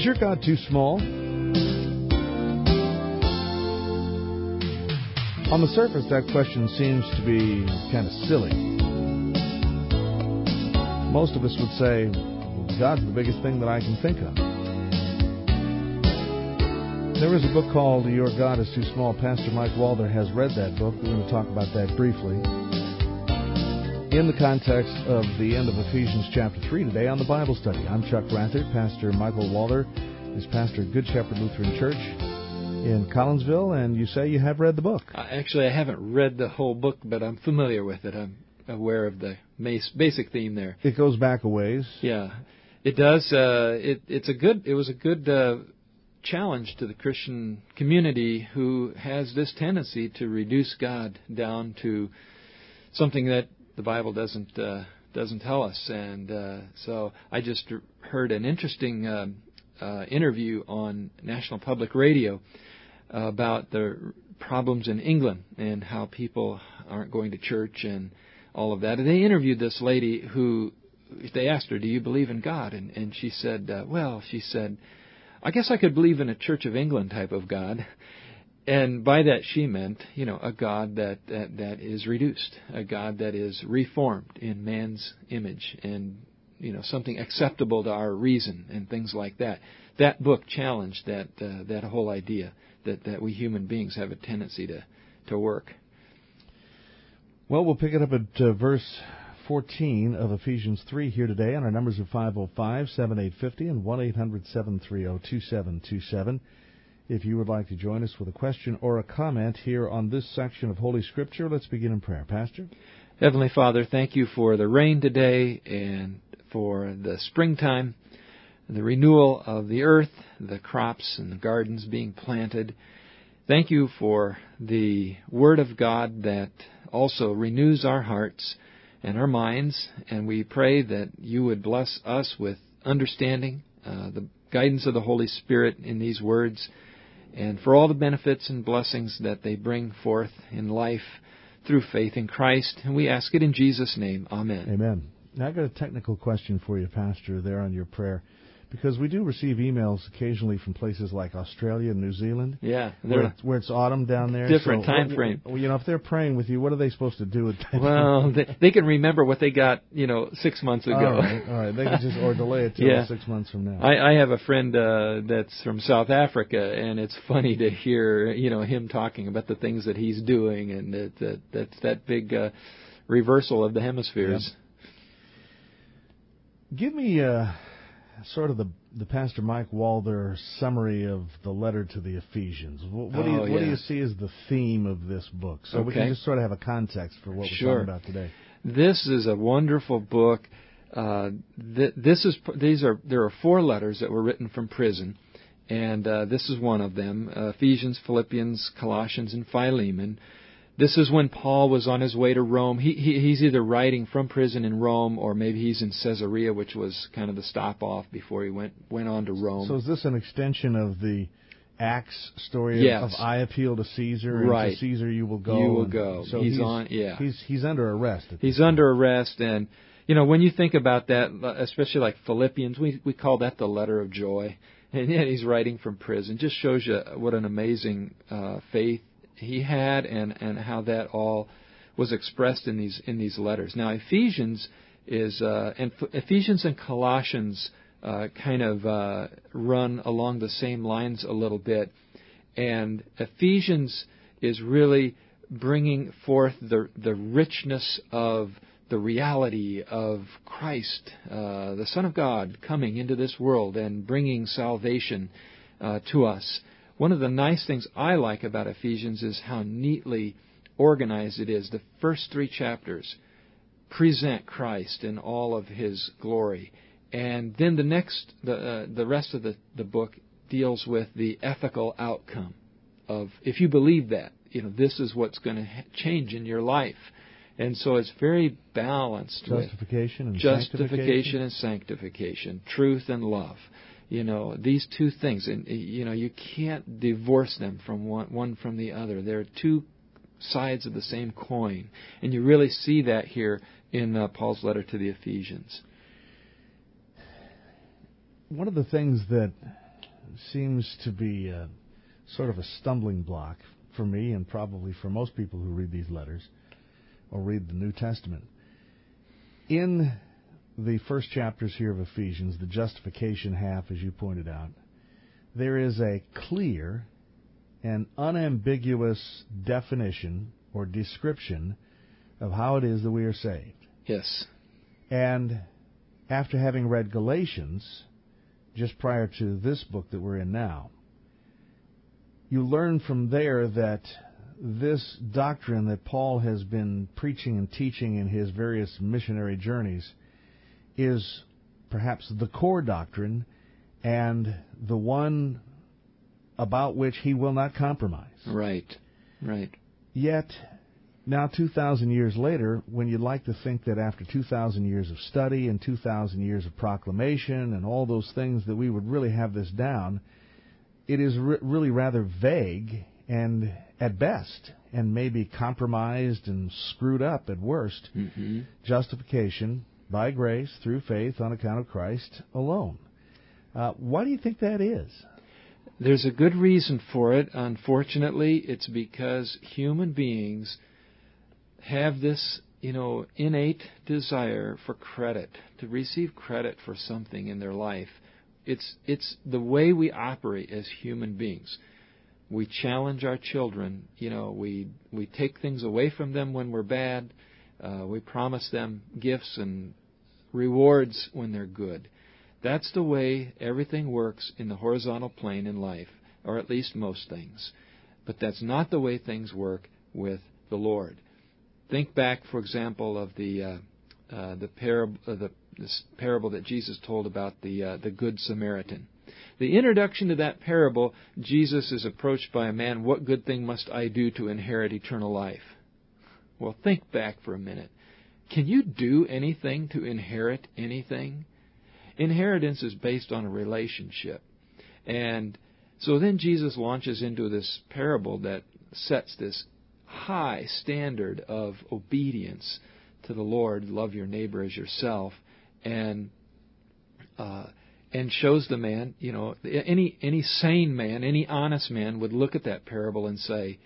Is your God too small? On the surface, that question seems to be kind of silly. Most of us would say, God's the biggest thing that I can think of. There is a book called Your God is Too Small. Pastor Mike Walther has read that book. We're going to talk about that briefly in the context of the end of Ephesians chapter 3 today on the Bible Study. I'm Chuck Rathert. Pastor Michael Walther is pastor at Good Shepherd Lutheran Church in Collinsville, and you say you have read the book. Actually, I haven't read the whole book, but I'm familiar with it. I'm aware of the basic theme there. It goes back a ways. Yeah, it does. It was a good challenge to the Christian community, who has this tendency to reduce God down to something that the Bible doesn't tell us. And so I just heard an interesting interview on National Public Radio about the problems in England and how people aren't going to church and all of that. And they interviewed this lady who, they asked her, do you believe in God? And she said, I guess I could believe in a Church of England type of God. And by that she meant, a God that is reduced, a God that is reformed in man's image and, something acceptable to our reason and things like that. That book challenged that whole idea that we human beings have a tendency to work. Well, we'll pick it up at verse 14 of Ephesians 3 here today, and our numbers are 505-7850 and 1-800-730-2727. If you would like to join us with a question or a comment here on this section of Holy Scripture, let's begin in prayer. Pastor? Heavenly Father, thank you for the rain today and for the springtime, the renewal of the earth, the crops and the gardens being planted. Thank you for the Word of God that also renews our hearts and our minds, and we pray that you would bless us with understanding, the guidance of the Holy Spirit in these words, and for all the benefits and blessings that they bring forth in life through faith in Christ. And we ask it in Jesus' name. Amen. Amen. Now, I've got a technical question for you, Pastor, there on your prayer, because we do receive emails occasionally from places like Australia and New Zealand. Yeah. Where it's autumn down there. Different time frame. If they're praying with you, what are they supposed to do with that? Well, they can remember what they got, 6 months ago. All right. They can just, or delay it till 6 months from now. I have a friend that's from South Africa, and it's funny to hear, him talking about the things that he's doing, and that's that big reversal of the hemispheres. Yep. Give me sort of the Pastor Mike Walther summary of the letter to the Ephesians. What do you see as the theme of this book? So we can just sort of have a context for what we're talking about today. This is a wonderful book. There are 4 letters that were written from prison, and this is one of them: Ephesians, Philippians, Colossians, and Philemon. This is when Paul was on his way to Rome. He's either writing from prison in Rome, or maybe he's in Caesarea, which was kind of the stop-off before he went on to Rome. So is this an extension of the Acts story of I appeal to Caesar, and to Caesar you will go? You will go. So he's under arrest. He's under arrest, and when you think about that, especially like Philippians, we call that the letter of joy, and yet he's writing from prison. Just shows you what an amazing faith he had, and how that all was expressed in these letters. Now, Ephesians and Colossians kind of run along the same lines a little bit, and Ephesians is really bringing forth the richness of the reality of Christ, the Son of God, coming into this world and bringing salvation to us. One of the nice things I like about Ephesians is how neatly organized it is. The first 3 chapters present Christ in all of His glory, and then the rest of the book deals with the ethical outcome of, if you believe that, this is what's going to change in your life. And so it's very balanced. Justification and sanctification, truth and love. These 2 things, and you can't divorce them from one from the other. They're 2 sides of the same coin, and you really see that here in Paul's letter to the Ephesians. One of the things that seems to be sort of a stumbling block for me and probably for most people who read these letters or read the New Testament. In the first chapters here of Ephesians, the justification half, as you pointed out, there is a clear and unambiguous definition or description of how it is that we are saved. Yes. And after having read Galatians, just prior to this book that we're in now, you learn from there that this doctrine that Paul has been preaching and teaching in his various missionary journeys is perhaps the core doctrine and the one about which he will not compromise. Right, right. Yet, now 2,000 years later, when you'd like to think that after 2,000 years of study and 2,000 years of proclamation and all those things that we would really have this down, it is really rather vague and at best, and maybe compromised and screwed up at worst. Mm-hmm. Justification by grace through faith on account of Christ alone. Why do you think that is? There's a good reason for it. Unfortunately, it's because human beings have this, innate desire for credit, to receive credit for something in their life. It's the way we operate as human beings. We challenge our children. We take things away from them when we're bad. We promise them gifts and rewards when they're good. That's the way everything works in the horizontal plane in life, or at least most things. But that's not the way things work with the Lord. Think back, for example, of the parable that Jesus told about the Good Samaritan. The introduction to that parable, Jesus is approached by a man, "What good thing must I do to inherit eternal life?" Well, think back for a minute. Can you do anything to inherit anything? Inheritance is based on a relationship. And so then Jesus launches into this parable that sets this high standard of obedience to the Lord, love your neighbor as yourself, and shows the man, any sane man, any honest man would look at that parable and say,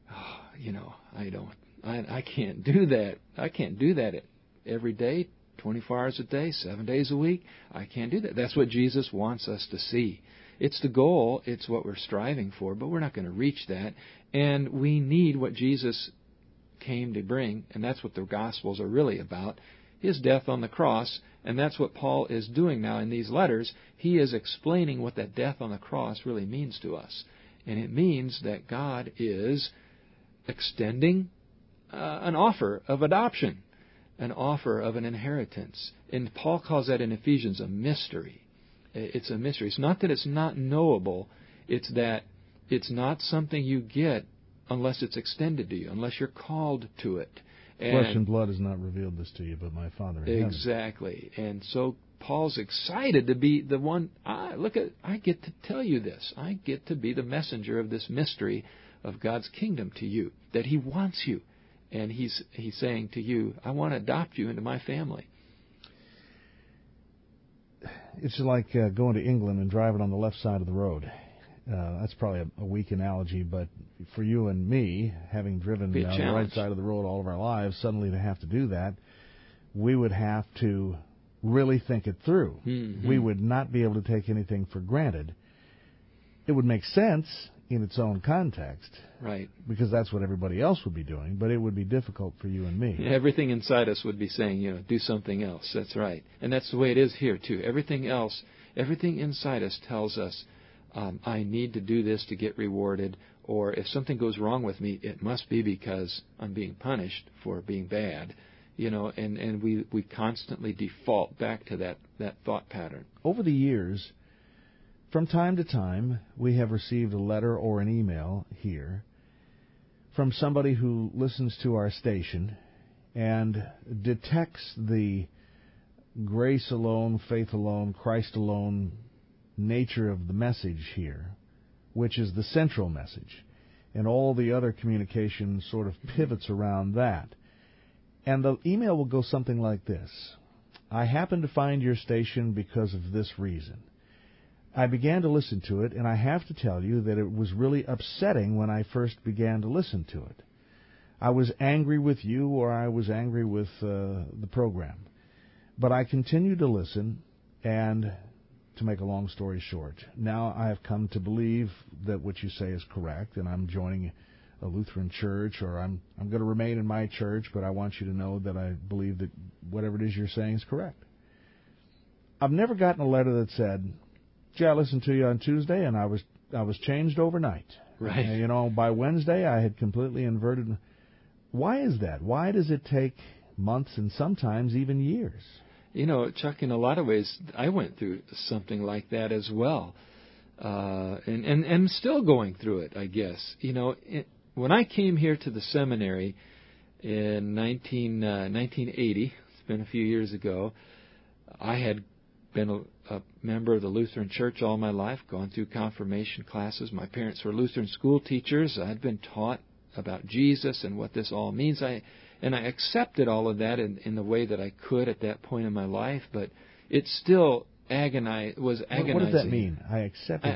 I can't do that. I can't do that every day, 24 hours a day, 7 days a week. I can't do that. That's what Jesus wants us to see. It's the goal. It's what we're striving for, but we're not going to reach that. And we need what Jesus came to bring, and that's what the Gospels are really about, His death on the cross. And that's what Paul is doing now in these letters. He is explaining what that death on the cross really means to us. And it means that God is extending an offer of adoption, an offer of an inheritance. And Paul calls that in Ephesians a mystery. It's a mystery. It's not that it's not knowable. It's that it's not something you get unless it's extended to you, unless you're called to it. Flesh and blood has not revealed this to you, but my Father in heaven. Exactly. And so Paul's excited to be the one. I get to tell you this. I get to be the messenger of this mystery of God's kingdom to you, that He wants you. And He's saying to you, I want to adopt you into my family. It's like going to England and driving on the left side of the road. That's probably a weak analogy, but for you and me, having driven the right side of the road all of our lives, suddenly to have to do that, we would have to really think it through. Mm-hmm. We would not be able to take anything for granted. It would make sense in its own context, right? Because that's what everybody else would be doing, but it would be difficult for you and me. Everything inside us would be saying, do something else. That's right. And that's the way it is here, too. Everything inside us tells us, I need to do this to get rewarded, or if something goes wrong with me, it must be because I'm being punished for being bad, and we constantly default back to that thought pattern. Over the years, from time to time, we have received a letter or an email here from somebody who listens to our station and detects the grace alone, faith alone, Christ alone nature of the message here, which is the central message, and all the other communication sort of pivots around that. And the email will go something like this: I happen to find your station because of this reason. I began to listen to it, and I have to tell you that it was really upsetting when I first began to listen to it. I was angry with you, or I was angry with the program. But I continued to listen, and to make a long story short, now I have come to believe that what you say is correct, and I'm joining a Lutheran church, or I'm going to remain in my church, but I want you to know that I believe that whatever it is you're saying is correct. I've never gotten a letter that said, "Gee, I listened to you on Tuesday, and I was changed overnight." Right. And, by Wednesday, I had completely inverted. Why is that? Why does it take months and sometimes even years? Chuck, in a lot of ways, I went through something like that as well, and I'm still going through it, I guess. When I came here to the seminary in 1980, it's been a few years ago, I had been a member of the Lutheran Church all my life, gone through confirmation classes. My parents were Lutheran school teachers. I'd been taught about Jesus and what this all means. I accepted all of that in the way that I could at that point in my life, but it still was agonizing. What does that mean? I accepted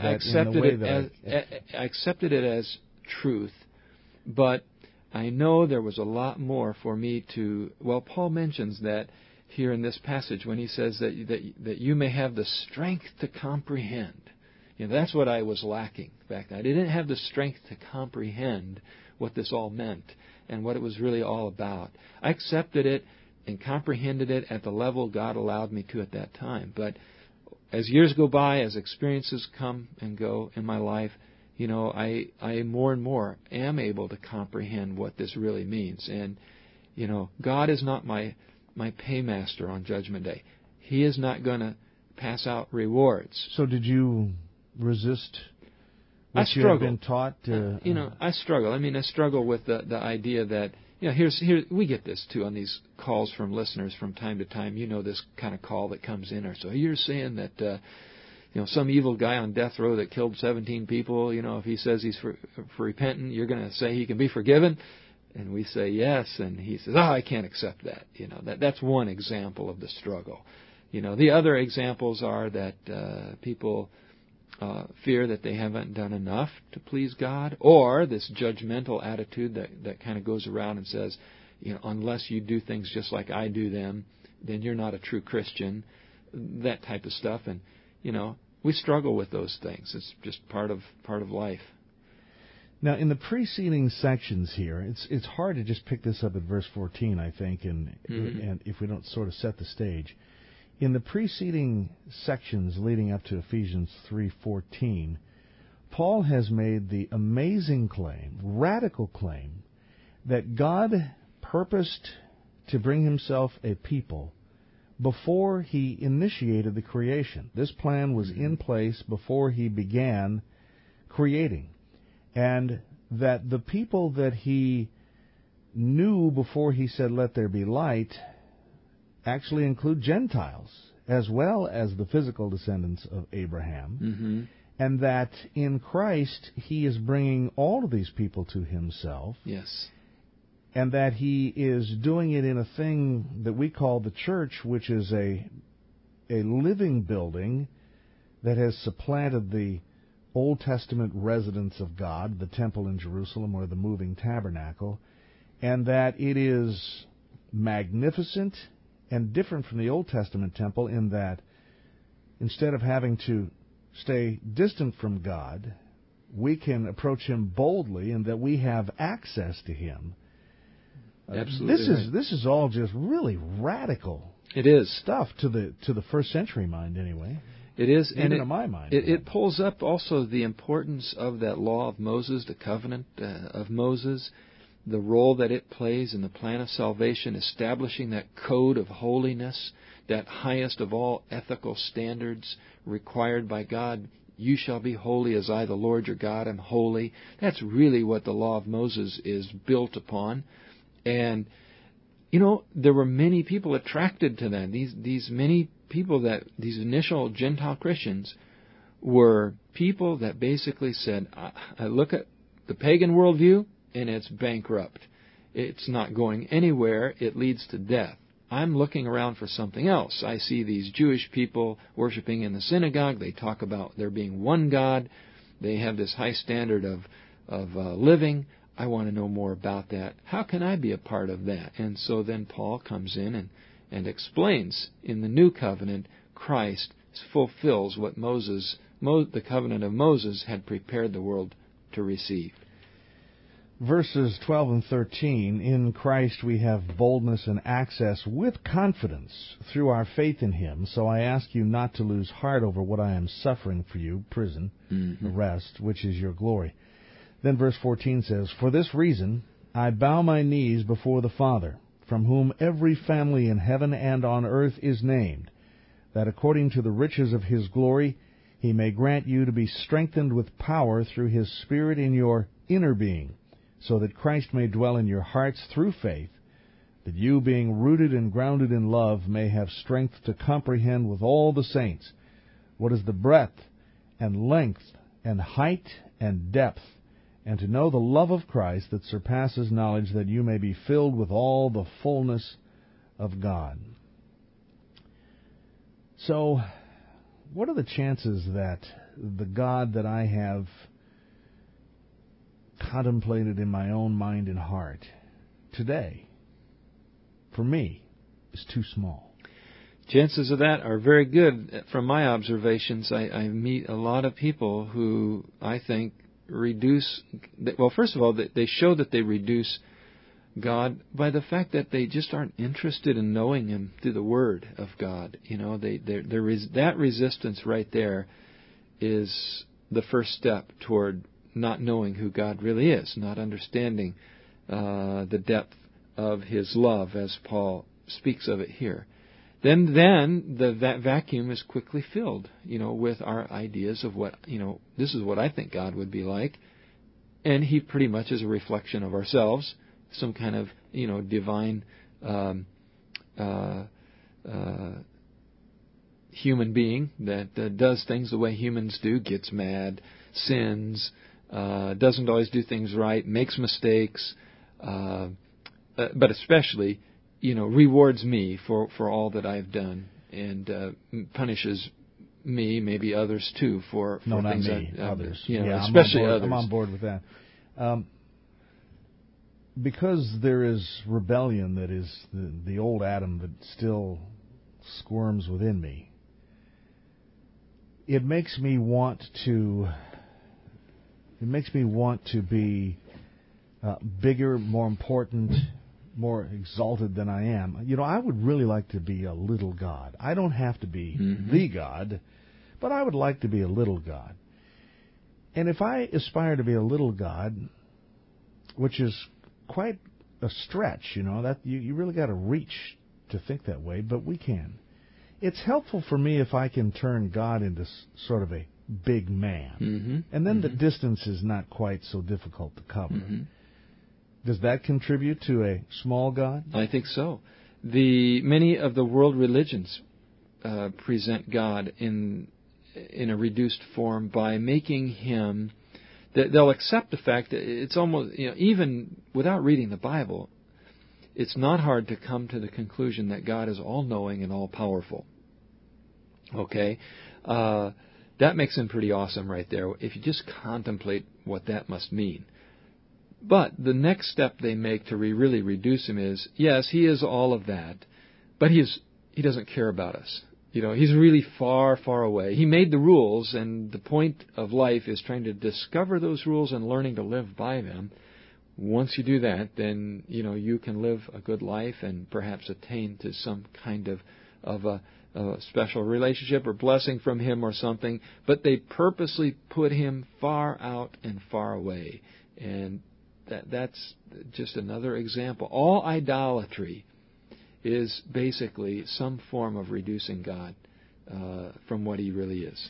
I accepted it as truth, but I know there was a lot more for me to. Well, Paul mentions that here in this passage when he says that you may have the strength to comprehend. That's what I was lacking back then. I didn't have the strength to comprehend what this all meant and what it was really all about. I accepted it and comprehended it at the level God allowed me to at that time. But as years go by, as experiences come and go in my life, I more and more am able to comprehend what this really means. And, God is not my paymaster on Judgment Day. He is not going to pass out rewards. So did you resist what you have been taught? I struggle. I struggle with the idea that, here we get this too on these calls from listeners from time to time. This kind of call that comes in. Or so you're saying that, some evil guy on death row that killed 17 people, if he says he's for repentant, you're going to say he can be forgiven? And we say yes, and he says, I can't accept that. That's one example of the struggle. The other examples are that people fear that they haven't done enough to please God, or this judgmental attitude that kind of goes around and says, unless you do things just like I do them, then you're not a true Christian, that type of stuff. And, we struggle with those things. It's just part of life. Now, in the preceding sections here, it's hard to just pick this up at verse 14, I think, and if we don't sort of set the stage. In the preceding sections leading up to Ephesians 3:14, Paul has made the amazing claim, radical claim, that God purposed to bring himself a people before he initiated the creation. This plan was in place before he began creating. And that the people that he knew before he said, "Let there be light," actually include Gentiles, as well as the physical descendants of Abraham, and that in Christ he is bringing all of these people to himself. Yes. And that he is doing it in a thing that we call the church, which is a living building that has supplanted the Old Testament residence of God, the temple in Jerusalem or the moving tabernacle, and that it is magnificent and different from the Old Testament temple in that instead of having to stay distant from God, we can approach him boldly and that we have access to him. Absolutely. This is all just really radical. It is stuff to the first century mind, anyway. It is, even in my mind. It pulls up also the importance of that law of Moses, the covenant of Moses, the role that it plays in the plan of salvation, establishing that code of holiness, that highest of all ethical standards required by God. You shall be holy as I, the Lord your God, am holy. That's really what the law of Moses is built upon. And, there were many people attracted to that. These many people these initial Gentile Christians were people that basically said, I look at the pagan worldview and it's bankrupt. It's not going anywhere. It leads to death. I'm looking around for something else. I see these Jewish people worshiping in the synagogue. They talk about there being one God. They have this high standard of living. I want to know more about that. How can I be a part of that? And so then Paul comes in and explains in the new covenant, Christ fulfills what the covenant of Moses had prepared the world to receive. Verses 12 and 13, in Christ we have boldness and access with confidence through our faith in Him. So I ask you not to lose heart over what I am suffering for you, prison, arrest, which is your glory. Then verse 14 says, For this reason I bow my knees before the Father, from whom every family in heaven and on earth is named, that according to the riches of His glory He may grant you to be strengthened with power through His Spirit in your inner being, so that Christ may dwell in your hearts through faith, that you, being rooted and grounded in love, may have strength to comprehend with all the saints what is the breadth and length and height and depth, and to know the love of Christ that surpasses knowledge, that you may be filled with all the fullness of God. So, what are the chances that the God that I have contemplated in my own mind and heart today, for me, is too small? Chances of that are very good. From my observations, I meet a lot of people who I think reduce, well, first of all, they show that they reduce God by the fact that they just aren't interested in knowing Him through the Word of God. You know, that resistance right there is the first step toward not knowing who God really is, not understanding the depth of His love, as Paul speaks of it here. Then that vacuum is quickly filled, with our ideas of what, this is what I think God would be like, and He pretty much is a reflection of ourselves, some kind of, divine human being that does things the way humans do, gets mad, sins, doesn't always do things right, makes mistakes, but especially, rewards me for all that I've done, and punishes me, maybe others too, for things others. Especially others. I'm on board with that. Because there is rebellion that is the old Adam that still squirms within me, it makes me want to be bigger, more important, more exalted than I am. I would really like to be a little God. I don't have to be the God, but I would like to be a little God. And if I aspire to be a little God, which is quite a stretch, that you really got to reach to think that way, but we can. It's helpful for me if I can turn God into sort of a big man, and then the distance is not quite so difficult to cover. Does that contribute to a small God? I think so. Many of the world religions present God in a reduced form by making Him. They'll accept the fact that it's almost, even without reading the Bible, it's not hard to come to the conclusion that God is all-knowing and all-powerful. Okay? That makes Him pretty awesome right there, if you just contemplate what that must mean. But the next step they make to really reduce Him is, yes, He is all of that, but He doesn't care about us. He's really far, far away. He made the rules, and the point of life is trying to discover those rules and learning to live by them. Once you do that, then, you can live a good life and perhaps attain to some kind of a special relationship or blessing from Him or something. But they purposely put Him far out and far away. And that's just another example. All idolatry is basically some form of reducing God from what He really is.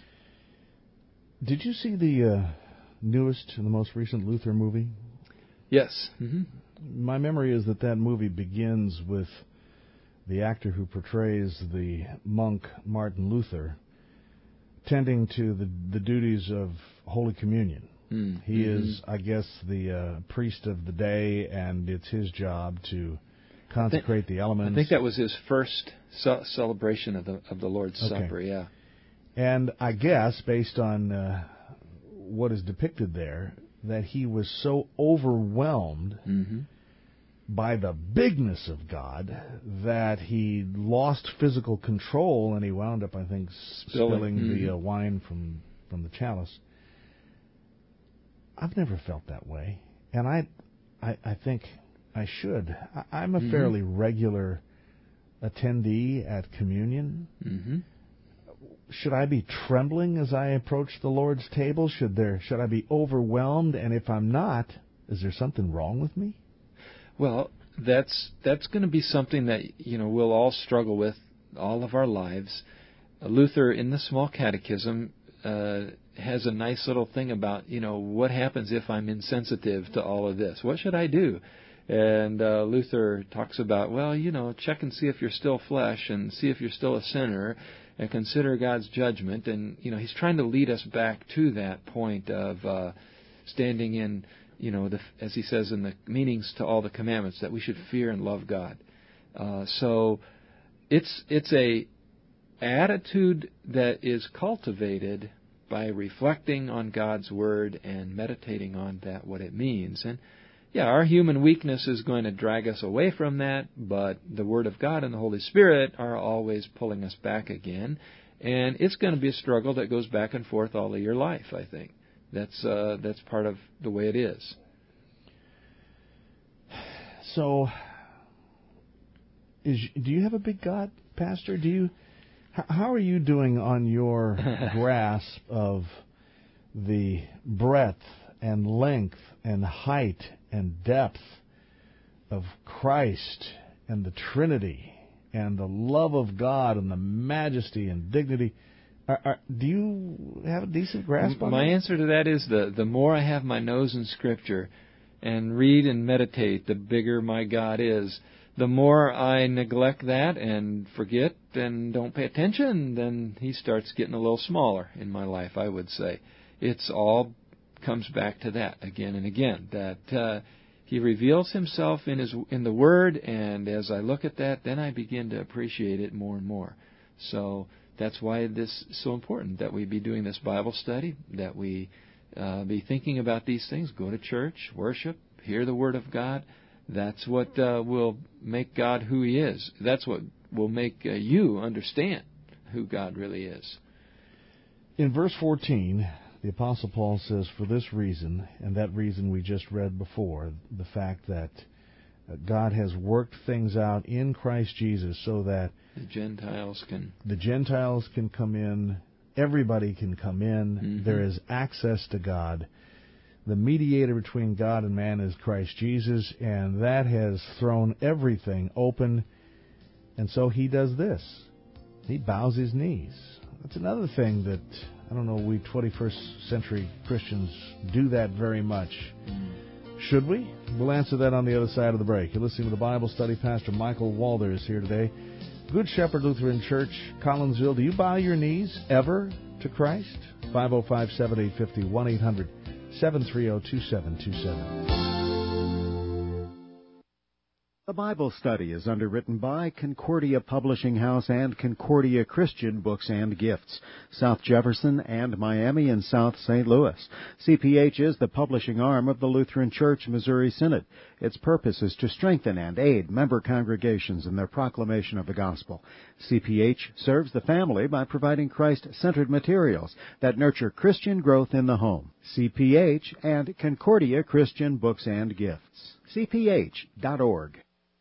Did you see the newest and the most recent Luther movie? Yes. My memory is that movie begins with the actor who portrays the monk Martin Luther tending to the duties of Holy Communion. He is, I guess, the priest of the day, and it's his job to consecrate the elements. I think that was his first celebration of the Lord's Supper, yeah. And I guess, based on what is depicted there, that he was so overwhelmed by the bigness of God that he lost physical control, and he wound up, I think, spilling the wine from the chalice. I've never felt that way, and I think I should. I'm a fairly regular attendee at communion. Should I be trembling as I approach the Lord's table? Should I be overwhelmed? And if I'm not, is there something wrong with me? Well, that's going to be something that we'll all struggle with all of our lives. Luther, in the Small Catechism, has a nice little thing about what happens if I'm insensitive to all of this. What should I do? And Luther talks about, check and see if you're still flesh, and see if you're still a sinner, and consider God's judgment. And he's trying to lead us back to that point of standing in, as he says in the meanings to all the commandments, that we should fear and love God. So it's a attitude that is cultivated by reflecting on God's Word and meditating on that, what it means. And our human weakness is going to drag us away from that, but the Word of God and the Holy Spirit are always pulling us back again. And it's going to be a struggle that goes back and forth all of your life, I think. That's part of the way it is. So, do you have a big God, Pastor? How are you doing on your grasp of the breadth and length and height and depth of Christ and the Trinity and the love of God and the majesty and dignity? Do you have a decent grasp on that? My answer to that is the more I have my nose in Scripture and read and meditate, the bigger my God is. The more I neglect that and forget and don't pay attention, then he starts getting a little smaller in my life, I would say. It's all comes back to that again and again, that he reveals himself in the Word, and as I look at that, then I begin to appreciate it more and more. So that's why this is so important, that we be doing this Bible study, that we be thinking about these things, go to church, worship, hear the Word of God. That's what will make God who He is. That's what will make you understand who God really is. In verse 14, the Apostle Paul says, for this reason, and that reason we just read before, the fact that God has worked things out in Christ Jesus so that the Gentiles can come in, everybody can come in, there is access to God. The mediator between God and man is Christ Jesus, and that has thrown everything open. And so he does this. He bows his knees. That's another thing that, I don't know, we 21st century Christians do that very much. Should we? We'll answer that on the other side of the break. You're listening to the Bible Study. Pastor Michael Walther is here today. Good Shepherd Lutheran Church, Collinsville. Do you bow your knees ever to Christ? 505-7850, 1-800-730-2727. The Bible Study is underwritten by Concordia Publishing House and Concordia Christian Books and Gifts, South Jefferson and Miami and South St. Louis. CPH is the publishing arm of the Lutheran Church Missouri Synod. Its purpose is to strengthen and aid member congregations in their proclamation of the gospel. CPH serves the family by providing Christ-centered materials that nurture Christian growth in the home. CPH and Concordia Christian Books and Gifts. CPH.org.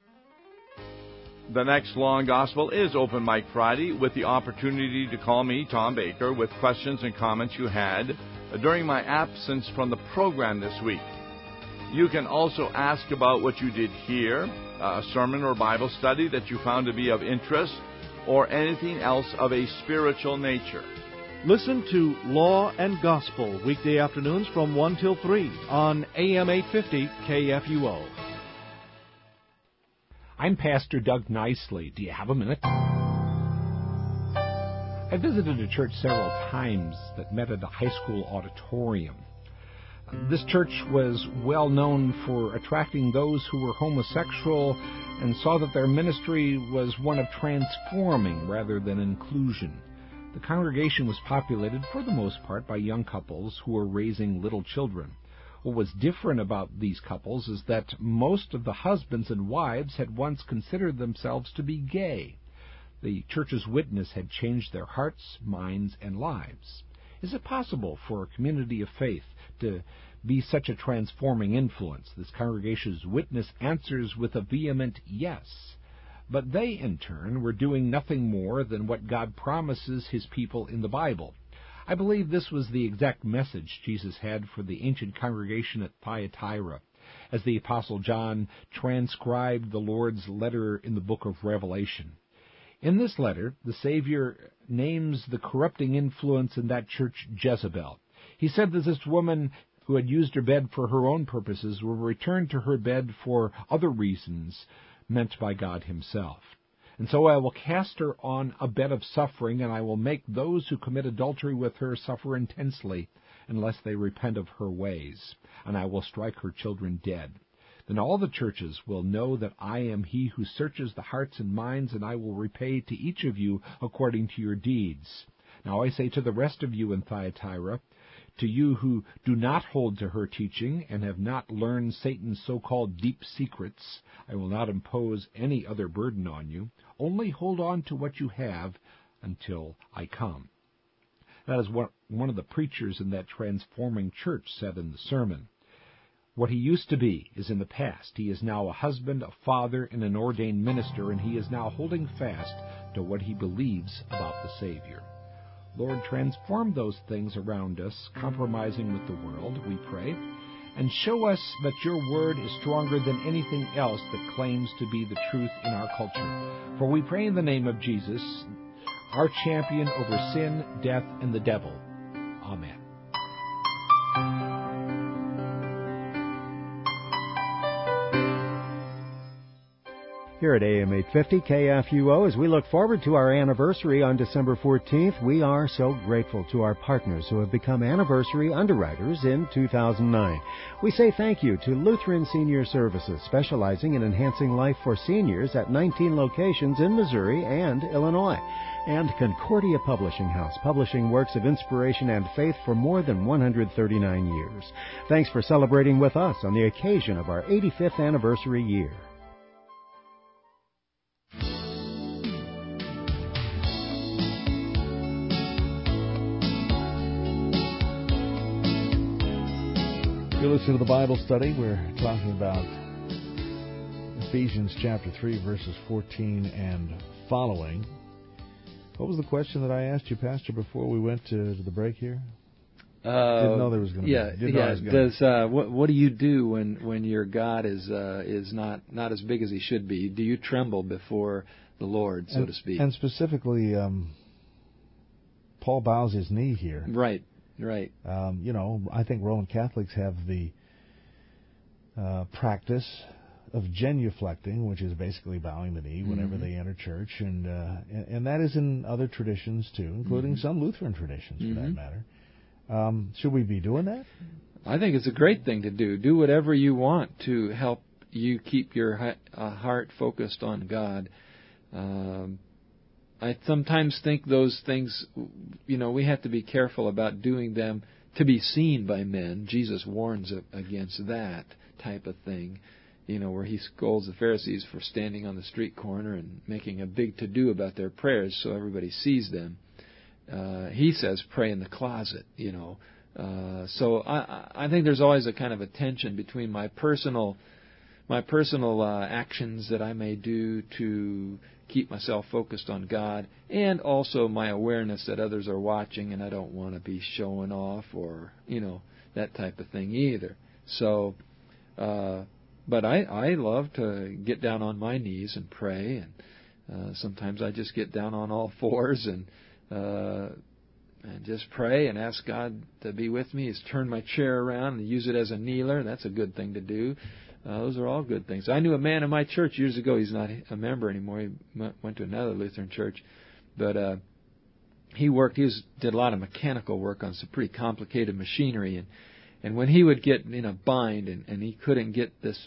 The next Law and Gospel is Open Mic Friday, with the opportunity to call me, Tom Baker, with questions and comments you had during my absence from the program this week. You can also ask about what you did hear, a sermon or Bible study that you found to be of interest, or anything else of a spiritual nature. Listen to Law and Gospel weekday afternoons from 1 till 3 on AM 850 KFUO. I'm Pastor Doug Nicely. Do you have a minute? I visited a church several times that met at a high school auditorium. This church was well known for attracting those who were homosexual and saw that their ministry was one of transforming rather than inclusion. The congregation was populated for the most part by young couples who were raising little children. What was different about these couples is that most of the husbands and wives had once considered themselves to be gay. The church's witness had changed their hearts, minds, and lives. Is it possible for a community of faith to be such a transforming influence? This congregation's witness answers with a vehement yes. But they, in turn, were doing nothing more than what God promises His people in the Bible. I believe this was the exact message Jesus had for the ancient congregation at Thyatira, as the Apostle John transcribed the Lord's letter in the book of Revelation. In this letter, the Savior names the corrupting influence in that church Jezebel. He said that this woman who had used her bed for her own purposes will return to her bed for other reasons meant by God Himself. And so I will cast her on a bed of suffering, and I will make those who commit adultery with her suffer intensely, unless they repent of her ways, and I will strike her children dead. Then all the churches will know that I am He who searches the hearts and minds, and I will repay to each of you according to your deeds. Now I say to the rest of you in Thyatira, to you who do not hold to her teaching and have not learned Satan's so-called deep secrets, I will not impose any other burden on you. Only hold on to what you have until I come. That is what one of the preachers in that transforming church said in the sermon. What he used to be is in the past. He is now a husband, a father, and an ordained minister, and he is now holding fast to what he believes about the Savior. Lord, transform those things around us, compromising with the world, we pray, and show us that your word is stronger than anything else that claims to be the truth in our culture. For we pray in the name of Jesus, our champion over sin, death, and the devil. Amen. Here at AM 850 KFUO, as we look forward to our anniversary on December 14th, we are so grateful to our partners who have become anniversary underwriters in 2009. We say thank you to Lutheran Senior Services, specializing in enhancing life for seniors at 19 locations in Missouri and Illinois, and Concordia Publishing House, publishing works of inspiration and faith for more than 139 years. Thanks for celebrating with us on the occasion of our 85th anniversary year. You listen to the Bible study. We're talking about Ephesians chapter 3, verses 14 and following. What was the question that I asked you, Pastor, before we went to the break here? Didn't know there was going to be. What do you do when your God is not as big as He should be? Do you tremble before the Lord, so to speak? And specifically, Paul bows his knee here. Right. I think Roman Catholics have the practice of genuflecting, which is basically bowing the knee whenever they enter church, and that is in other traditions too, including some Lutheran traditions for that matter. Should we be doing that? I think it's a great thing to do. Do whatever you want to help you keep your heart focused on God. I sometimes think those things, we have to be careful about doing them to be seen by men. Jesus warns against that type of thing, where He scolds the Pharisees for standing on the street corner and making a big to-do about their prayers so everybody sees them. He says, pray in the closet, So I think there's always a kind of a tension between my personal actions that I may do to keep myself focused on God, and also my awareness that others are watching, and I don't want to be showing off or that type of thing either. So, but I love to get down on my knees and pray, and sometimes I just get down on all fours and just pray and ask God to be with me. Is turn my chair around and use it as a kneeler. That's a good thing to do. Those are all good things. I knew a man in my church years ago. He's not a member anymore. He went to another Lutheran church. But he did a lot of mechanical work on some pretty complicated machinery. And when he would get in a bind and he couldn't get this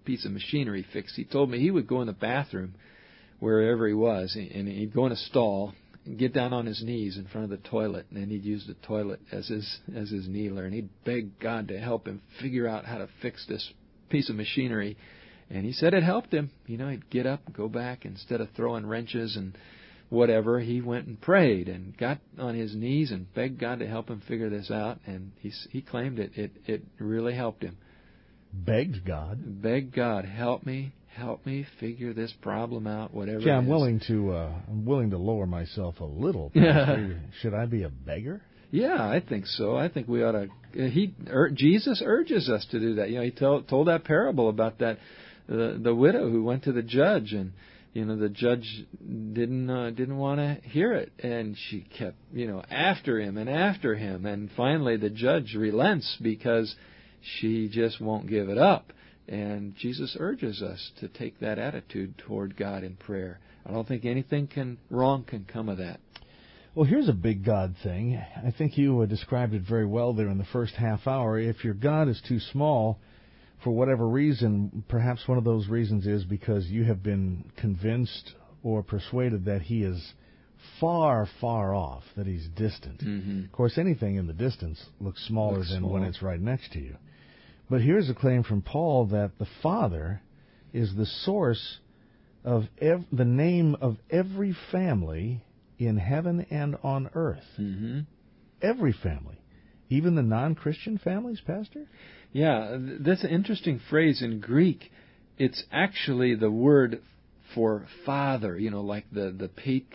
piece of machinery fixed. He told me he would go in the bathroom wherever he was, and he'd go in a stall, and get down on his knees in front of the toilet, and then he'd use the toilet as his kneeler, and he'd beg God to help him figure out how to fix this piece of machinery. And he said it helped him. He'd get up and go back. Instead of throwing wrenches and whatever, he went and prayed and got on his knees and begged God to help him figure this out. And he claimed it really helped him. Begged God? Begged God, help me figure this problem out, whatever Yeah, it is. I'm willing to lower myself a little. Should I be a beggar? Yeah, I think so. I think we ought to. Jesus urges us to do that. He told that parable about that the widow who went to the judge, and the judge didn't want to hear it, and she kept after him, and finally the judge relents because she just won't give it up. And Jesus urges us to take that attitude toward God in prayer. I don't think anything wrong can come of that. Well, here's a big God thing. I think you described it very well there in the first half hour. If your God is too small, for whatever reason, perhaps one of those reasons is because you have been convinced or persuaded that He is far, far off, that He's distant. Mm-hmm. Of course, anything in the distance looks smaller than when it's right next to you. But here's a claim from Paul that the Father is the source of the name of every family in heaven and on earth. Mm-hmm. Every family. Even the non-Christian families, Pastor? Yeah, that's an interesting phrase in Greek. It's actually the word for father, like the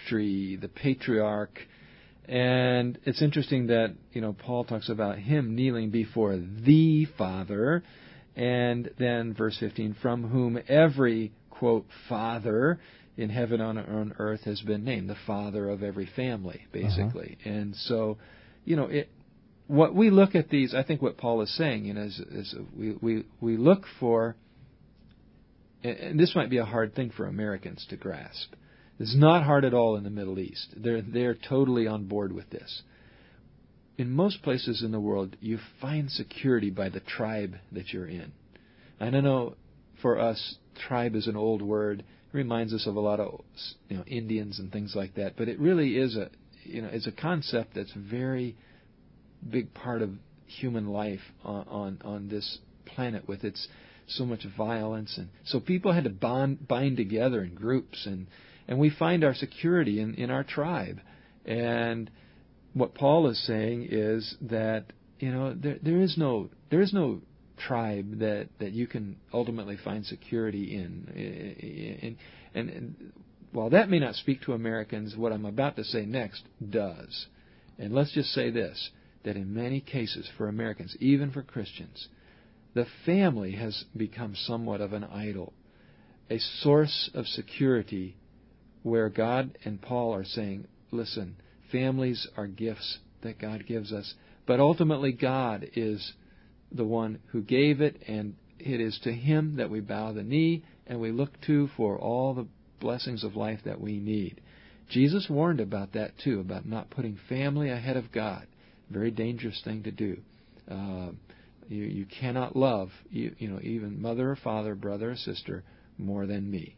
patriarch. And it's interesting that, Paul talks about him kneeling before the Father. And then verse 15, from whom every, quote, father in heaven and on earth has been named, the father of every family, basically. Uh-huh. And so, what we look at these, I think what Paul is saying, is we look for, and this might be a hard thing for Americans to grasp. It's not hard at all in the Middle East. They're totally on board with this. In most places in the world, you find security by the tribe that you're in. And I know for us, tribe is an old word. It reminds us of a lot of Indians and things like that. But it really is it's a concept that's a very big part of human life on this planet with its so much violence, and so people had to bind together in groups, and we find our security in our tribe. And what Paul is saying is that there is no tribe that you can ultimately find security in. And while that may not speak to Americans, what I'm about to say next does. And let's just say this, that in many cases for Americans, even for Christians, the family has become somewhat of an idol, a source of security where God and Paul are saying, listen, families are gifts that God gives us, but ultimately God is the one who gave it, and it is to Him that we bow the knee and we look to for all the blessings of life that we need. Jesus warned about that too, about not putting family ahead of God. Very dangerous thing to do. You cannot love even mother or father, brother or sister more than me.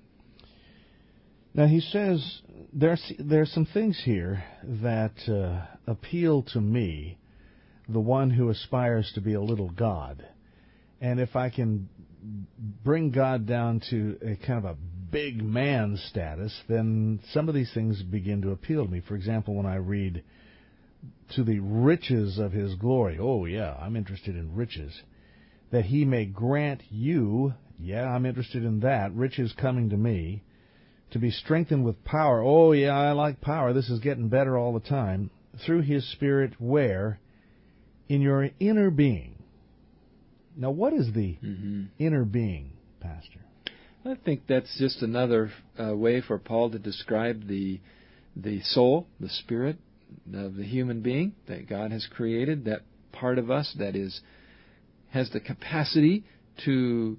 Now he says there's some things here that appeal to me, the one who aspires to be a little God. And if I can bring God down to a kind of a big man status, then some of these things begin to appeal to me. For example, when I read to the riches of His glory, oh yeah, I'm interested in riches. That He may grant you, yeah, I'm interested in that, riches coming to me, to be strengthened with power. Oh yeah, I like power. This is getting better all the time. Through His Spirit, where? In your inner being. Now, what is the inner being, Pastor? I think that's just another way for Paul to describe the soul, the spirit of the human being that God has created, that part of us that has the capacity to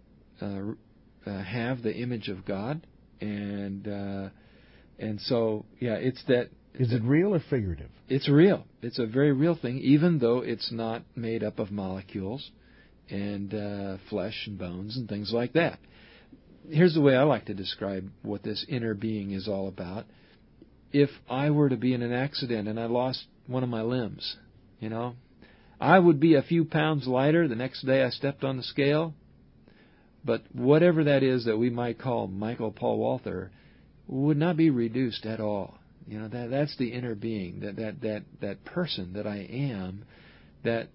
have the image of God, and so it's that. Is it real or figurative? It's real. It's a very real thing, even though it's not made up of molecules. and flesh and bones and things like that. Here's the way I like to describe what this inner being is all about. If I were to be in an accident and I lost one of my limbs, I would be a few pounds lighter the next day I stepped on the scale. But whatever that is that we might call Michael Paul Walther would not be reduced at all. That's the inner being, that person that I am, that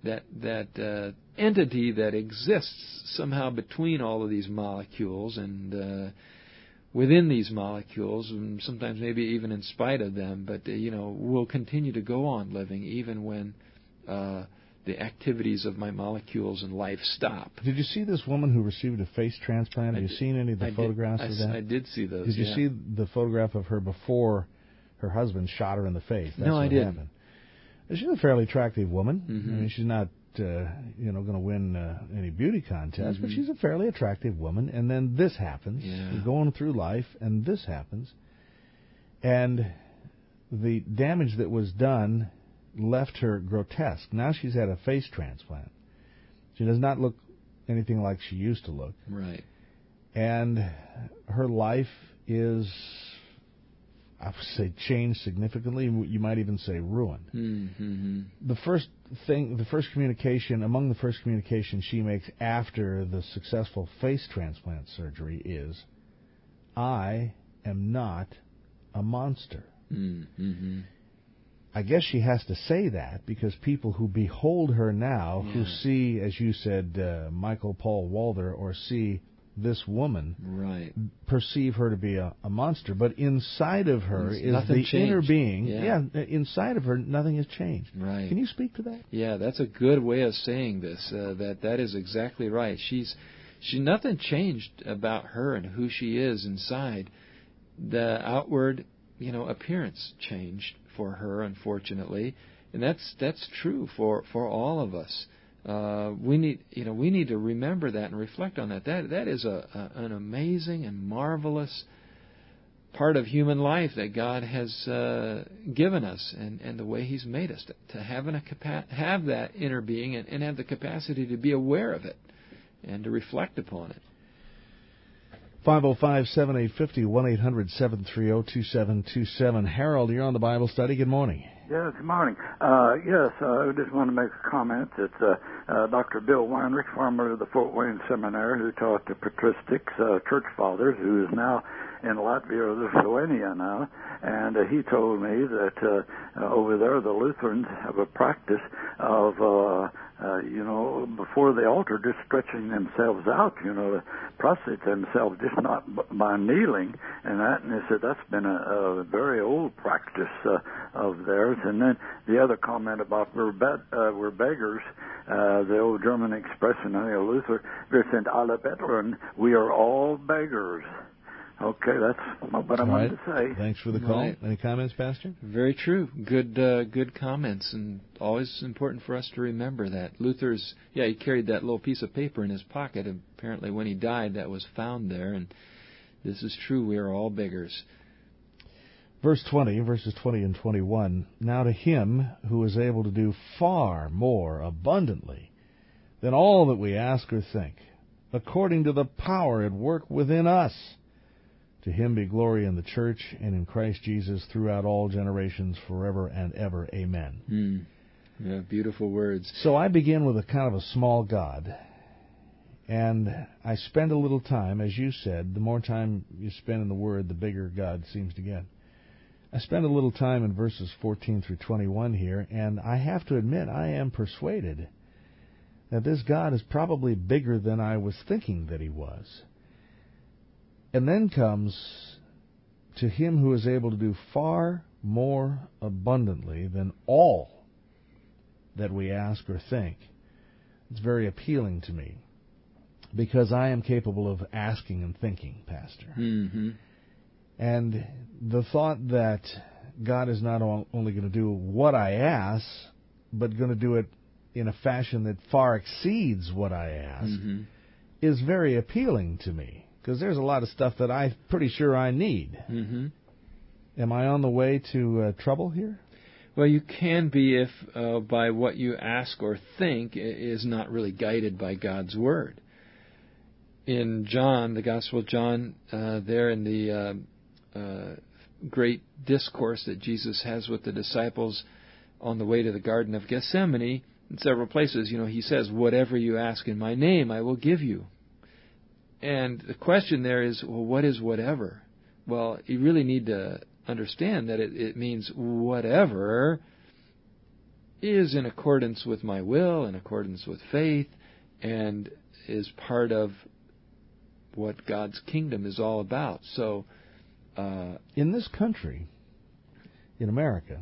entity that exists somehow between all of these molecules and within these molecules, and sometimes maybe even in spite of them, but will continue to go on living even when the activities of my molecules and life stop. Did you see this woman who received a face transplant? Have you seen any of the photographs of that? I did see those. Did you see the photograph of her before her husband shot her in the face? That's no, I didn't. Happened. She's a fairly attractive woman. Mm-hmm. I mean, she's not going to win any beauty contest, but she's a fairly attractive woman. And then this happens. Yeah. You're going through life, and this happens. And the damage that was done left her grotesque. Now she's had a face transplant. She does not look anything like she used to look. Right. And her life is, I would say, changed significantly. You might even say ruined. Mm-hmm. The first communication she makes after the successful face transplant surgery is, I am not a monster. Mm-hmm. I guess she has to say that because people who behold her now, who see, as you said, Michael Paul Walther, or see this woman, right, perceive her to be a monster. But inside of her is the changed. inner being. Yeah, inside of her, nothing has changed. Right. Can you speak to that? Yeah, that's a good way of saying this. That is exactly right. Nothing changed about her and who she is inside. The outward, appearance changed for her, unfortunately, and that's true for all of us. We need to remember that and reflect on that. That is an amazing and marvelous part of human life that God has given us, and the way He's made us to have that inner being and have the capacity to be aware of it and to reflect upon it. 505-7850, 1-800-730-2727. Harold, you're on the Bible study. Good morning. Yes, good morning. I just want to make a comment that Dr. Bill Weinrich, formerly of the Fort Wayne Seminary, who taught the patristics, church fathers, who is now in Latvia or Lithuania now, and he told me that over there the Lutherans have a practice of before the altar, just stretching themselves out, to prostrate themselves, just not by kneeling, and he said that's been a very old practice of theirs. And then the other comment about we're beggars, the old German expression, Luther, wir sind alle Bettler, we are all beggars. Okay, that's what I wanted to say. Thanks for the call. Right. Any comments, Pastor? Very true. Good comments, and always important for us to remember that. Luther's, he carried that little piece of paper in his pocket. Apparently when he died, that was found there, and this is true. We are all beggars. Verses 20 and 21, now to Him who is able to do far more abundantly than all that we ask or think, according to the power at work within us, to Him be glory in the church and in Christ Jesus throughout all generations, forever and ever. Amen. Yeah, beautiful words. So I begin with a kind of a small God, and I spend a little time, as you said, the more time you spend in the Word, the bigger God seems to get. I spend a little time in verses 14 through 21 here, and I have to admit I am persuaded that this God is probably bigger than I was thinking that He was. And then comes, to Him who is able to do far more abundantly than all that we ask or think. It's very appealing to me, because I am capable of asking and thinking, Pastor. Mm-hmm. And the thought that God is not only going to do what I ask, but going to do it in a fashion that far exceeds what I ask, is very appealing to me. Because there's a lot of stuff that I'm pretty sure I need. Mm-hmm. Am I on the way to trouble here? Well, you can be if by what you ask or think is not really guided by God's Word. In John, the Gospel of John, there in the great discourse that Jesus has with the disciples on the way to the Garden of Gethsemane, in several places, he says, "Whatever you ask in my name, I will give you." And the question there is, well, what is whatever? Well, you really need to understand that it means whatever is in accordance with my will, in accordance with faith, and is part of what God's kingdom is all about. So, in this country, in America,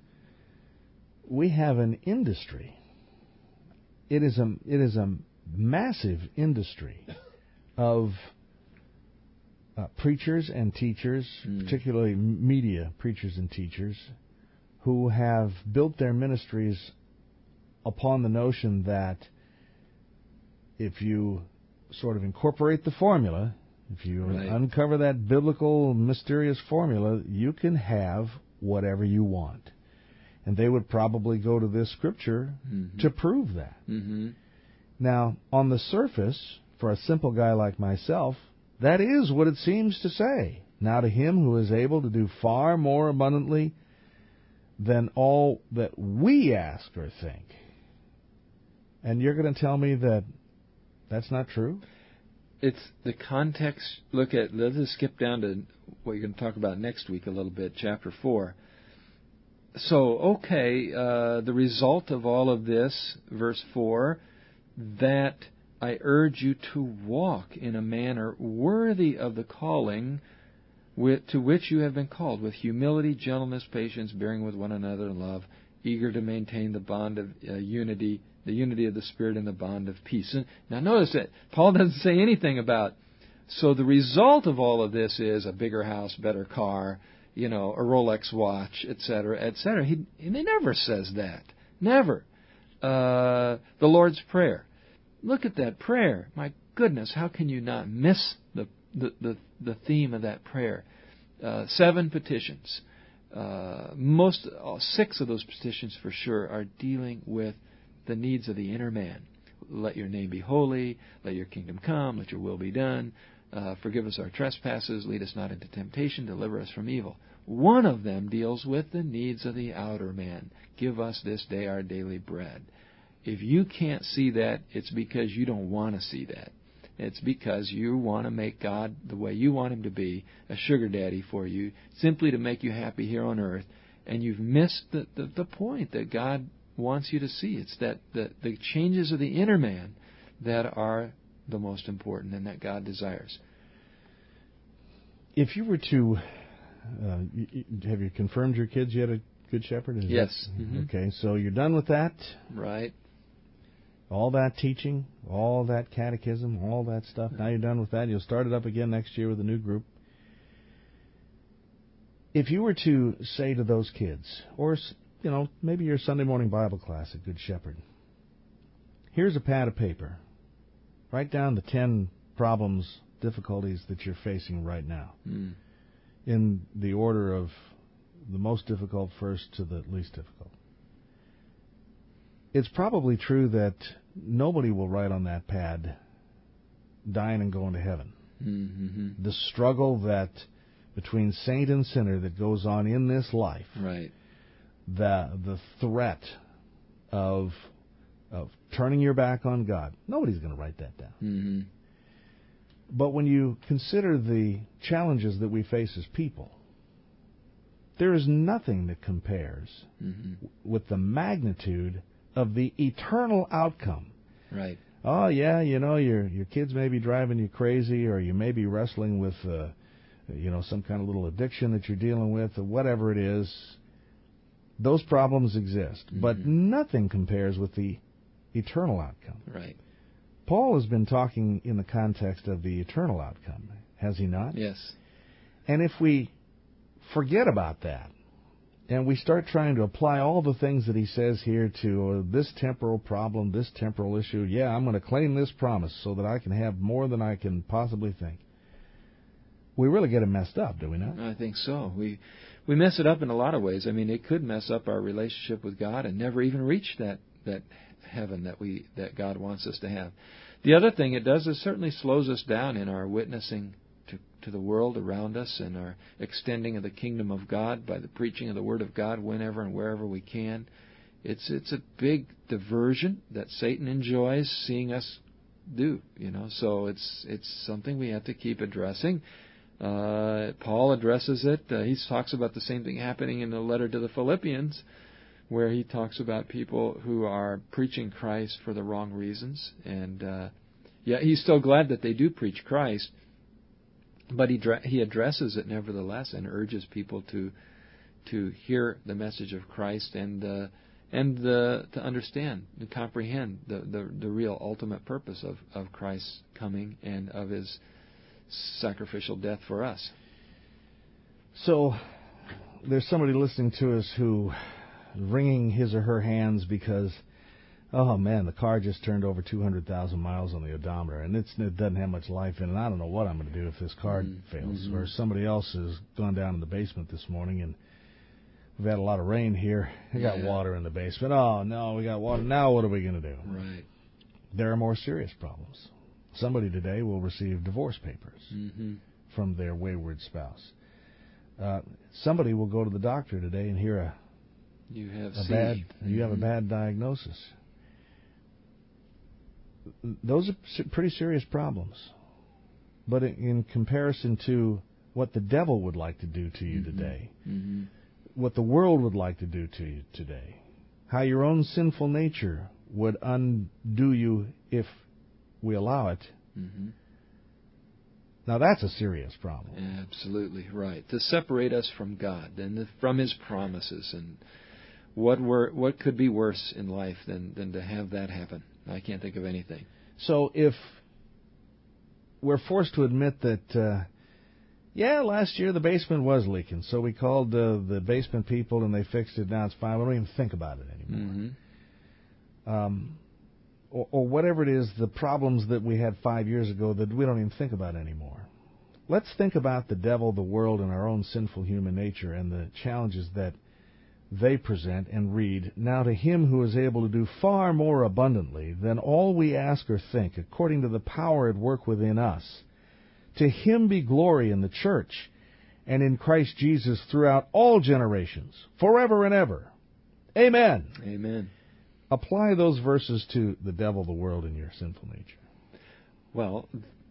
we have an industry. It is a massive industry of preachers and teachers, particularly media preachers and teachers, who have built their ministries upon the notion that if you sort of incorporate the formula, if you uncover that biblical, mysterious formula, you can have whatever you want. And they would probably go to this scripture to prove that. Now, on the surface, for a simple guy like myself, that is what it seems to say. Now to him who is able to do far more abundantly than all that we ask or think. And you're going to tell me that that's not true? It's the context. Let's just skip down to what you're going to talk about next week a little bit, chapter 4. So, the result of all of this, verse 4, that I urge you to walk in a manner worthy of the calling to which you have been called, with humility, gentleness, patience, bearing with one another in love, eager to maintain the bond of unity, the unity of the Spirit and the bond of peace. And now notice that Paul doesn't say anything about, so the result of all of this is a bigger house, better car, a Rolex watch, etc., etc. He never says that. Never. The Lord's Prayer. Look at that prayer. My goodness, how can you not miss the theme of that prayer? 7 petitions. 6 of those petitions for sure are dealing with the needs of the inner man. Let your name be holy. Let your kingdom come. Let your will be done. Forgive us our trespasses. Lead us not into temptation. Deliver us from evil. One of them deals with the needs of the outer man. Give us this day our daily bread. If you can't see that, it's because you don't want to see that. It's because you want to make God the way you want Him to be, a sugar daddy for you, simply to make you happy here on earth. And you've missed the point that God wants you to see. It's that the changes of the inner man that are the most important and that God desires. If you were to, have you confirmed your kids yet a Good Shepherd? Yes. Okay, so you're done with that? Right. All that teaching, all that catechism, all that stuff. Now you're done with that. You'll start it up again next year with a new group. If you were to say to those kids, or maybe your Sunday morning Bible class at Good Shepherd, here's a pad of paper. Write down the 10 problems, difficulties that you're facing right now, in the order of the most difficult first to the least difficult. It's probably true that nobody will write on that pad, dying and going to heaven. Mm-hmm. The struggle that between saint and sinner that goes on in this life, right? The threat of turning your back on God, nobody's going to write that down. Mm-hmm. But when you consider the challenges that we face as people, there is nothing that compares with the magnitude of the eternal outcome. Right. Oh, yeah, your kids may be driving you crazy, or you may be wrestling with, some kind of little addiction that you're dealing with, or whatever it is. Those problems exist, but nothing compares with the eternal outcome. Right. Paul has been talking in the context of the eternal outcome, has he not? Yes. And if we forget about that, and we start trying to apply all the things that he says here to this temporal problem, this temporal issue, I'm going to claim this promise so that I can have more than I can possibly think. we really get it messed up, do we not? I think so. We mess it up in a lot of ways. I mean, it could mess up our relationship with God and never even reach that heaven that God wants us to have. The other thing it does is certainly slows us down in our witnessing to the world around us and our extending of the kingdom of God by the preaching of the Word of God whenever and wherever we can. It's a big diversion that Satan enjoys seeing us do, So it's something we have to keep addressing. Paul addresses it. He talks about the same thing happening in the letter to the Philippians, where he talks about people who are preaching Christ for the wrong reasons. And he's still glad that they do preach Christ, but he addresses it nevertheless and urges people to hear the message of Christ and to understand, to comprehend the real ultimate purpose of Christ's coming and of His sacrificial death for us. So there's somebody listening to us who wringing his or her hands because, oh man, the car just turned over 200,000 miles on the odometer, and it doesn't have much life in it. I don't know what I'm going to do if this car fails. Or somebody else has gone down in the basement this morning, and we've had a lot of rain here. We got water in the basement. Oh no, we got water. Now what are we going to do? Right. There are more serious problems. Somebody today will receive divorce papers from their wayward spouse. Somebody will go to the doctor today and hear you have a bad diagnosis. Those are pretty serious problems. But in comparison to what the devil would like to do to you today, what the world would like to do to you today, how your own sinful nature would undo you if we allow it. Now that's a serious problem. Absolutely right. To separate us from God and from His promises, and what could be worse in life than to have that happen? I can't think of anything. So if we're forced to admit that, last year the basement was leaking, so we called the basement people and they fixed it. Now it's fine. We don't even think about it anymore. Or whatever it is, the problems that we had 5 years ago that we don't even think about anymore. Let's think about the devil, the world, and our own sinful human nature and the challenges that they present and read. Now to Him who is able to do far more abundantly than all we ask or think, according to the power at work within us, to Him be glory in the church and in Christ Jesus throughout all generations, forever and ever. Amen. Amen. Apply those verses to the devil, the world, and your sinful nature. Well,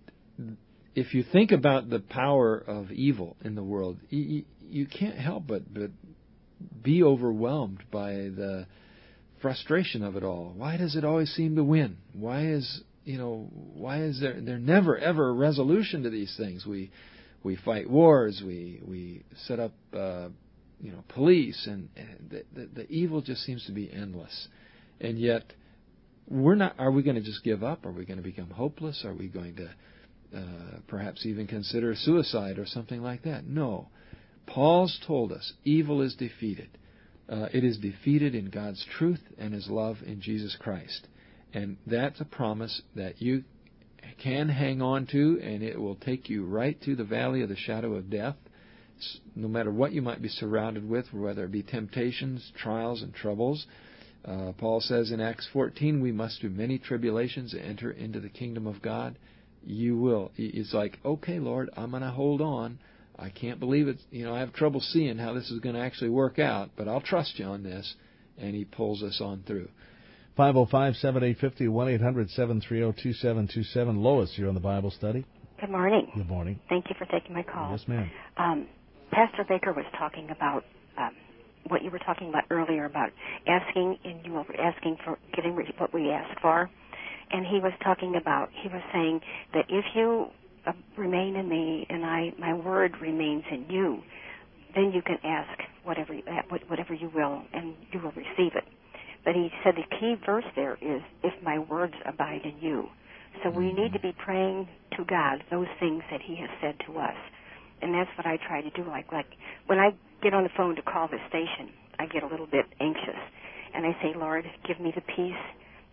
if you think about the power of evil in the world, you can't help but be overwhelmed by the frustration of it all. Why does it always seem to win? Why is there never ever a resolution to these things? We fight wars. We set up police, and the evil just seems to be endless. And yet, are we going to just give up? Are we going to become hopeless? Are we going to perhaps even consider suicide or something like that? No. Paul's told us evil is defeated. It is defeated in God's truth and His love in Jesus Christ. And that's a promise that you can hang on to, and it will take you right through the valley of the shadow of death, no matter what you might be surrounded with, whether it be temptations, trials, and troubles. Paul says in Acts 14, we must through many tribulations enter into the kingdom of God. You will. It's like, okay, Lord, I'm going to hold on. I can't believe it. I have trouble seeing how this is going to actually work out, but I'll trust you on this. And He pulls us on through. 505-7850, 1-800-730-2727. Lois, you're on the Bible study. Good morning. Good morning. Thank you for taking my call. Yes, ma'am. Pastor Baker was talking about what you were talking about earlier about asking, and you were asking for getting what we asked for. And he was saying that if you remain in me and my word remains in you, then you can ask whatever you will, and you will receive it. But he said the key verse there is, if my words abide in you. So we need to be praying to God those things that He has said to us. And that's what I try to do. Like when I get on the phone to call the station, I get a little bit anxious. And I say, Lord, give me the peace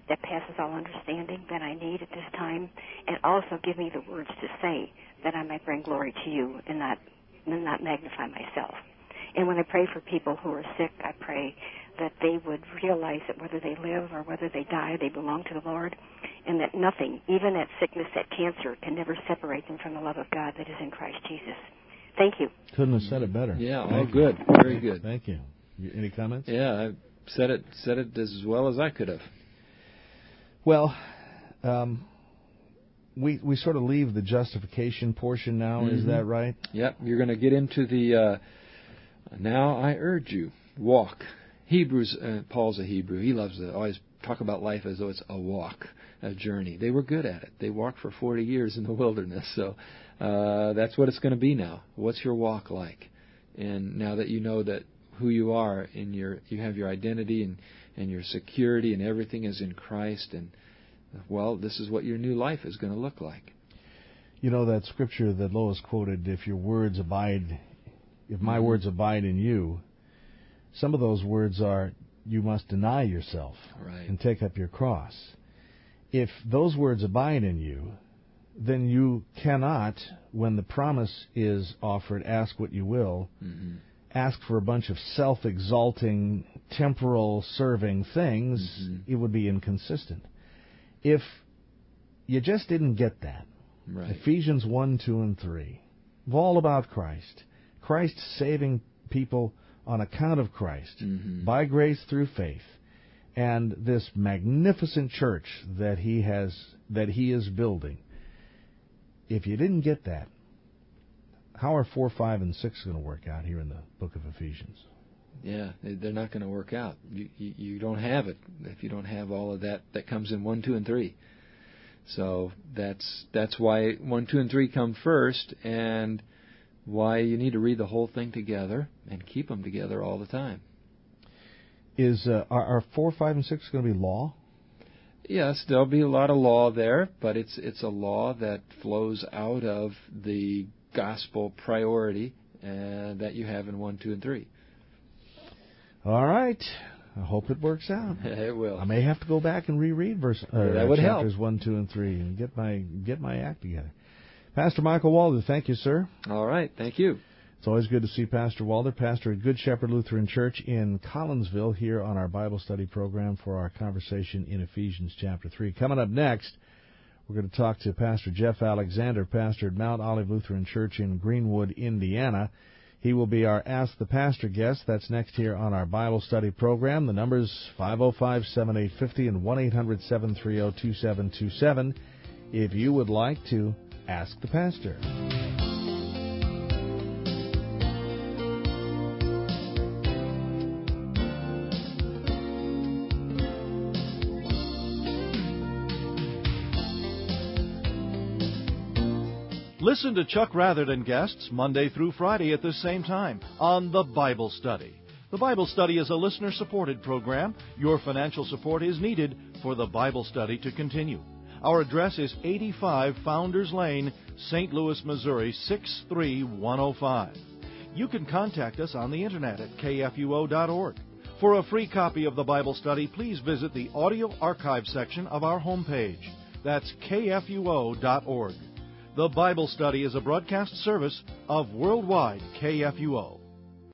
that passes all understanding that I need at this time, and also give me the words to say that I might bring glory to you and not magnify myself. And when I pray for people who are sick, I pray that they would realize that whether they live or whether they die, they belong to the Lord, and that nothing, even that sickness, that cancer, can never separate them from the love of God that is in Christ Jesus. Thank you. Couldn't have said it better. Yeah, all Thank good. you. Very good. Thank you. Any comments? Yeah, I said it as well as I could have. Well, we sort of leave the justification portion now. Mm-hmm. Is that right? Yep. You're going to get into the now I urge you, walk. Hebrews, Paul's a Hebrew. He loves to always talk about life as though it's a walk, a journey. They were good at it. They walked for 40 years in the wilderness. So that's what it's going to be now. What's your walk like? And now that you know that who you are, you have your identity and your security, and everything is in Christ, and well, this is what your new life is going to look like. You know that scripture that Lois quoted, if my words abide in you, some of those words are, you must deny yourself and take up your cross. If those words abide in you, then you cannot, when the promise is offered, ask what you will, ask for a bunch of self-exalting, temporal-serving things. It would be inconsistent. If you just didn't get that, Ephesians 1, 2, and 3, all about Christ, Christ saving people on account of Christ, by grace through faith, and this magnificent church that He is building. If you didn't get that, how are 4, 5, and 6 going to work out here in the book of Ephesians? Yeah, they're not going to work out. You don't have it if you don't have all of that comes in 1, 2, and 3. So that's why 1, 2, and 3 come first, and why you need to read the whole thing together and keep them together all the time. Are 4, 5, and 6 going to be law? Yes, there'll be a lot of law there, but it's a law that flows out of the gospel priority that you have in 1, 2, and 3. All right. I hope it works out. It will. I may have to go back and reread that would chapters help. 1, 2, and 3 and get my act together. Pastor Michael Walther, thank you, sir. All right, thank you. It's always good to see Pastor Walther, pastor at Good Shepherd Lutheran Church in Collinsville, here on our Bible study program for our conversation in Ephesians chapter 3. Coming up next, we're going to talk to Pastor Jeff Alexander, pastor at Mount Olive Lutheran Church in Greenwood, Indiana. He will be our Ask the Pastor guest. That's next here on our Bible study program. The number's 505-7850 and 1-800-730-2727 if you would like to ask the pastor. Listen to Chuck Rather and guests Monday through Friday at the same time on The Bible Study. The Bible Study is a listener-supported program. Your financial support is needed for The Bible Study to continue. Our address is 85 Founders Lane, St. Louis, Missouri, 63105. You can contact us on the Internet at kfuo.org. For a free copy of The Bible Study, please visit the audio archive section of our homepage. That's kfuo.org. The Bible Study is a broadcast service of Worldwide KFUO.